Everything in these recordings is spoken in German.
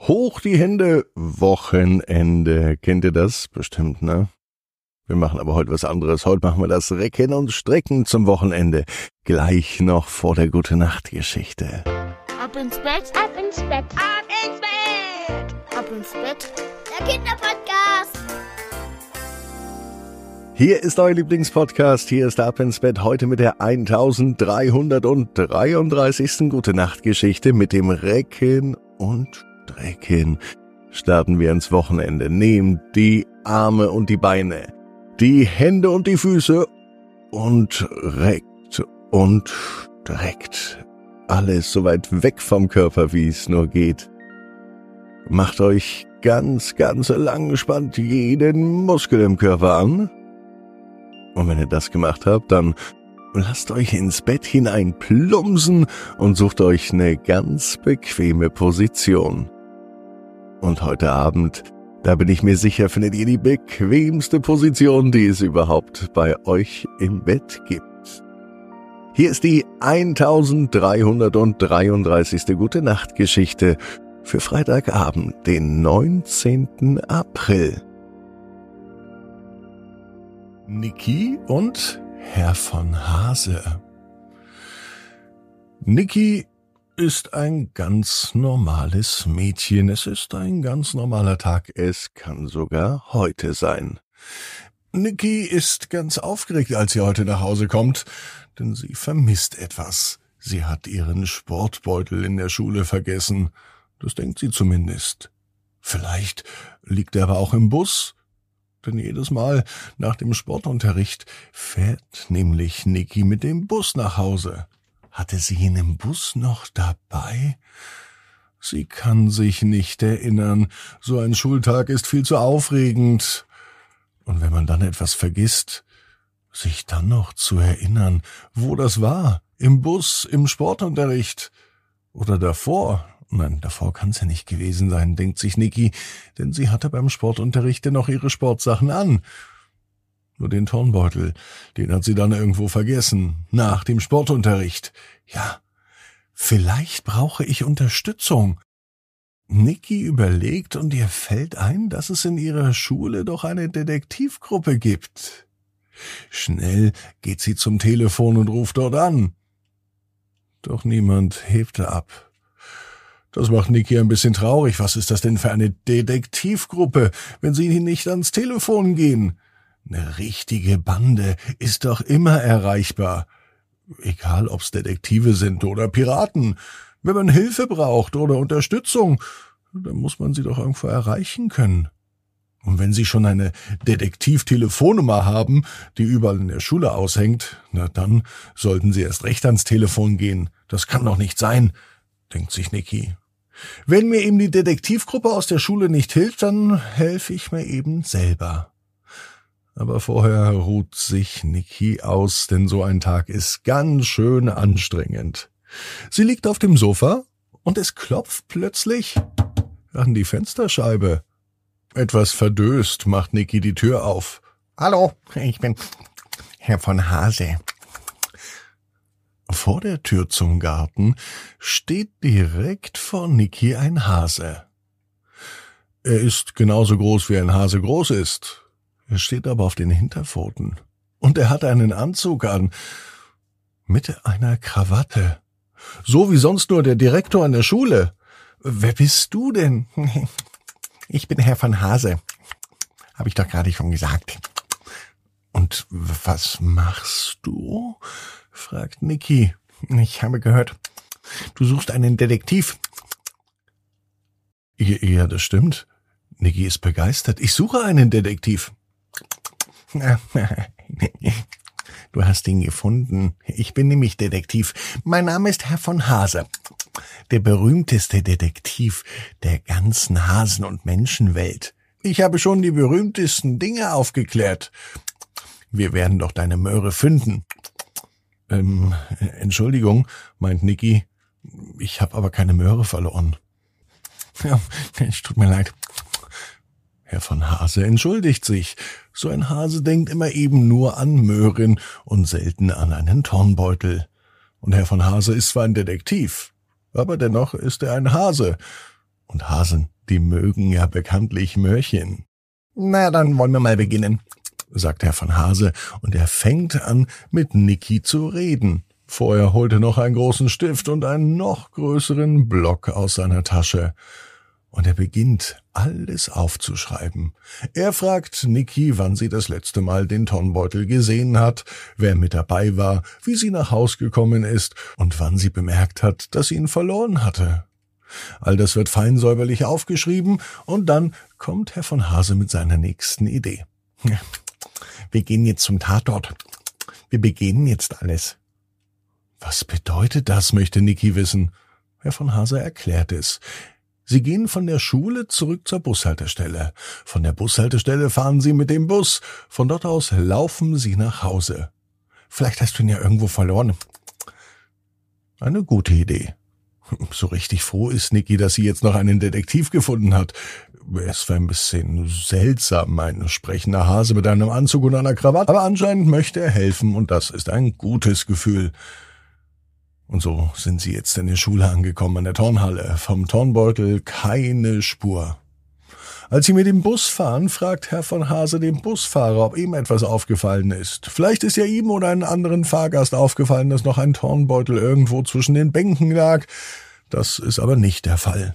Hoch die Hände, Wochenende. Kennt ihr das? Bestimmt, ne? Wir machen aber heute was anderes. Heute machen wir das Recken und Strecken zum Wochenende. Gleich noch vor der Gute-Nacht-Geschichte. Ab ins Bett, ab ins Bett, ab ins Bett, ab ins Bett. Der Kinderpodcast. Hier ist euer Lieblingspodcast. Hier ist Ab ins Bett. Heute mit der 1333. Gute-Nacht-Geschichte mit dem Recken und Strecken. Starten wir ins Wochenende. Nehmt die Arme und die Beine, die Hände und die Füße und reckt und streckt. Alles so weit weg vom Körper, wie es nur geht. Macht euch ganz lang, spannt jeden Muskel im Körper an. Und wenn ihr das gemacht habt, dann lasst euch ins Bett hinein plumpsen und sucht euch eine ganz bequeme Position. Und heute Abend, da bin ich mir sicher, findet ihr die bequemste Position, die es überhaupt bei euch im Bett gibt. Hier ist die 1333. Gute-Nacht-Geschichte für Freitagabend, den 19. April. Niki und Herr von Hase. Niki ist ein ganz normales Mädchen. Es ist ein ganz normaler Tag. Es kann sogar heute sein. Niki ist ganz aufgeregt, als sie heute nach Hause kommt, denn sie vermisst etwas. Sie hat ihren Sportbeutel in der Schule vergessen. Das denkt sie zumindest. Vielleicht liegt er aber auch im Bus. Denn jedes Mal nach dem Sportunterricht fährt nämlich Niki mit dem Bus nach Hause. Hatte sie ihn im Bus noch dabei? Sie kann sich nicht erinnern. So ein Schultag ist viel zu aufregend. Und wenn man dann etwas vergisst, sich dann noch zu erinnern, wo das war, im Bus, im Sportunterricht oder davor. Nein, davor kann's ja nicht gewesen sein, denkt sich Niki, denn sie hatte beim Sportunterricht dennoch ihre Sportsachen an. Nur den Turnbeutel, den hat sie dann irgendwo vergessen, nach dem Sportunterricht. Ja, vielleicht brauche ich Unterstützung. Niki überlegt und ihr fällt ein, dass es in ihrer Schule doch eine Detektivgruppe gibt. Schnell geht sie zum Telefon und ruft dort an. Doch niemand hebte ab. Das macht Niki ein bisschen traurig. Was ist das denn für eine Detektivgruppe, wenn sie nicht ans Telefon gehen? Eine richtige Bande ist doch immer erreichbar. Egal, ob's Detektive sind oder Piraten. Wenn man Hilfe braucht oder Unterstützung, dann muss man sie doch irgendwo erreichen können. Und wenn sie schon eine Detektiv-Telefonnummer haben, die überall in der Schule aushängt, na dann sollten sie erst recht ans Telefon gehen. Das kann doch nicht sein, denkt sich Niki. Wenn mir eben die Detektivgruppe aus der Schule nicht hilft, dann helfe ich mir eben selber. Aber vorher ruht sich Niki aus, denn so ein Tag ist ganz schön anstrengend. Sie liegt auf dem Sofa und es klopft plötzlich an die Fensterscheibe. Etwas verdöst macht Niki die Tür auf. Hallo, ich bin Herr von Hase. Vor der Tür zum Garten steht direkt vor Niki ein Hase. Er ist genauso groß, wie ein Hase groß ist. Er steht aber auf den Hinterpfoten. Und er hat einen Anzug an, mit einer Krawatte. So wie sonst nur der Direktor an der Schule. Wer bist du denn? Ich bin Herr von Hase. Habe ich doch gerade schon gesagt. Und was machst du? Fragt Niki. Ich habe gehört, du suchst einen Detektiv. Ja, das stimmt. Niki ist begeistert. Ich suche einen Detektiv. Du hast ihn gefunden. Ich bin nämlich Detektiv. Mein Name ist Herr von Hase. Der berühmteste Detektiv der ganzen Hasen- und Menschenwelt. Ich habe schon die berühmtesten Dinge aufgeklärt. Wir werden doch deine Möhre finden. Entschuldigung, meint Niki. Ich habe aber keine Möhre verloren. Ja, es tut mir leid. Herr von Hase entschuldigt sich. So ein Hase denkt immer eben nur an Möhren und selten an einen Turnbeutel. Und Herr von Hase ist zwar ein Detektiv, aber dennoch ist er ein Hase. Und Hasen, Die mögen ja bekanntlich Möhrchen. Na, dann wollen wir mal beginnen, sagt Herr von Hase, und er fängt an, mit Niki zu reden. Vorher holt er noch einen großen Stift und einen noch größeren Block aus seiner Tasche. Und er beginnt, alles aufzuschreiben. Er fragt Niki, wann sie das letzte Mal den Tonnbeutel gesehen hat, wer mit dabei war, wie sie nach Haus gekommen ist und wann sie bemerkt hat, dass sie ihn verloren hatte. All das wird fein säuberlich aufgeschrieben und dann kommt Herr von Hase mit seiner nächsten Idee. Wir gehen jetzt zum Tatort. Wir begehen jetzt alles. Was bedeutet das, möchte Niki wissen. Herr von Hase erklärt es. Sie gehen von der Schule zurück zur Bushaltestelle. Von der Bushaltestelle fahren sie mit dem Bus. Von dort aus laufen sie nach Hause. Vielleicht hast du ihn ja irgendwo verloren. Eine gute Idee. So richtig froh ist Niki, dass sie jetzt noch einen Detektiv gefunden hat. Es war ein bisschen seltsam, ein sprechender Hase mit einem Anzug und einer Krawatte, aber anscheinend möchte er helfen und das ist ein gutes Gefühl. Und so sind sie jetzt in der Schule angekommen, an der Turnhalle. Vom Turnbeutel keine Spur. Als sie mit dem Bus fahren, fragt Herr von Hase den Busfahrer, ob ihm etwas aufgefallen ist. Vielleicht ist ja ihm oder einem anderen Fahrgast aufgefallen, dass noch ein Turnbeutel irgendwo zwischen den Bänken lag. Das ist aber nicht der Fall.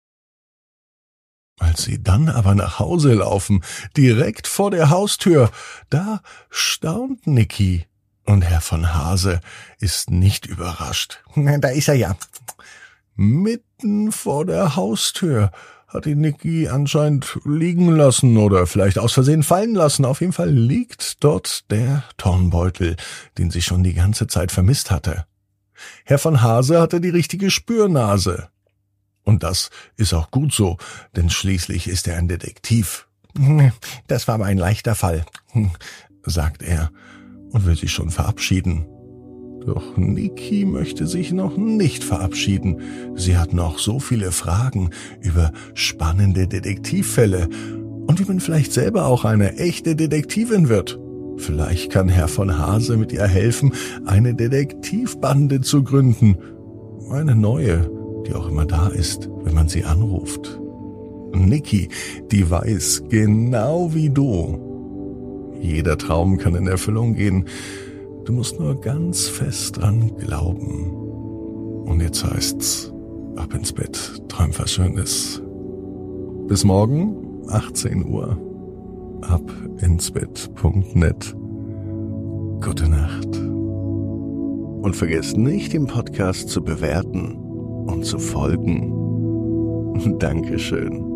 Als sie dann aber nach Hause laufen, direkt vor der Haustür, da staunt Niki. Und Herr von Hase ist nicht überrascht. Da ist er ja. Mitten vor der Haustür hat ihn Niki anscheinend liegen lassen oder vielleicht aus Versehen fallen lassen. Auf jeden Fall liegt dort der Turnbeutel, den sie schon die ganze Zeit vermisst hatte. Herr von Hase hatte die richtige Spürnase. Und das ist auch gut so, denn schließlich ist er ein Detektiv. Das war aber ein leichter Fall, sagt er und will sich schon verabschieden. Doch Niki möchte sich noch nicht verabschieden. Sie hat noch so viele Fragen über spannende Detektivfälle und wie man vielleicht selber auch eine echte Detektivin wird. Vielleicht kann Herr von Hase mit ihr helfen, eine Detektivbande zu gründen. Eine neue, die auch immer da ist, wenn man sie anruft. Niki, die weiß genau wie du. Jeder Traum kann in Erfüllung gehen. Du musst nur ganz fest dran glauben. Und jetzt heißt's, ab ins Bett, träum was Schönes. Bis morgen, 18 Uhr. abinsbett.net. Gute Nacht. Und vergesst nicht, den Podcast zu bewerten und zu folgen. Dankeschön.